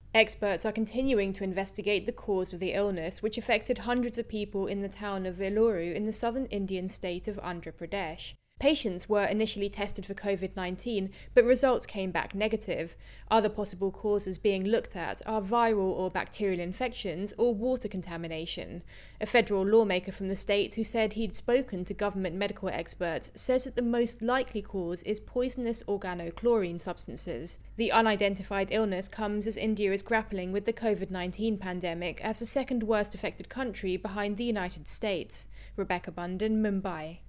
Experts are continuing to investigate the cause of the illness, which affected hundreds of people in the town of Vellore in the southern Indian state of Andhra Pradesh. Patients were initially tested for COVID-19, but results came back negative. Other possible causes being looked at are viral or bacterial infections or water contamination. A federal lawmaker from the state who said he'd spoken to government medical experts says that the most likely cause is poisonous organochlorine substances. The unidentified illness comes as India is grappling with the COVID-19 pandemic as the second worst affected country behind the United States. Rebecca Bunden, Mumbai.